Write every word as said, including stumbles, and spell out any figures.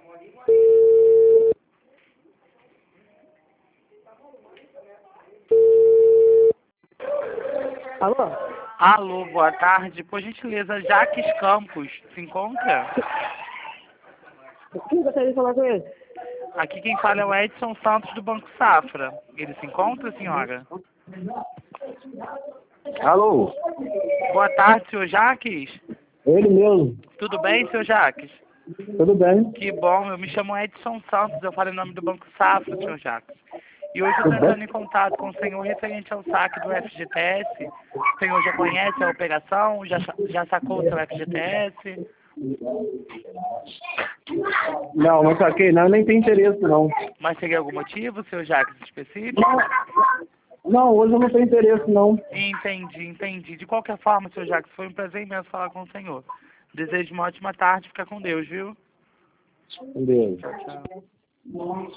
Alô? Alô, boa tarde. Por gentileza, Jaques Campos se encontra? Quem gostaria de falar com ele? Aqui quem fala é o Edson Santos do Banco Safra. Ele se encontra, senhora? Alô? Boa tarde, senhor Jaques. Ele mesmo. Tudo bem, senhor Jaques? Tudo bem? Que bom, eu me chamo Edson Santos, eu falo em nome do Banco Safra, senhor Jaques. E hoje eu estou entrando em contato com o senhor referente ao saque do F G T S. O senhor já conhece a operação? Já, já sacou o seu F G T S? Não, não saquei não, nem tem interesse não. Mas teria algum motivo, senhor Jaques, específico? Não, hoje eu não tenho interesse não. Entendi, entendi. De qualquer forma, senhor Jaques, foi um prazer imenso falar com o senhor. Desejo uma ótima tarde, fica com Deus, viu? Deus. Tchau, tchau.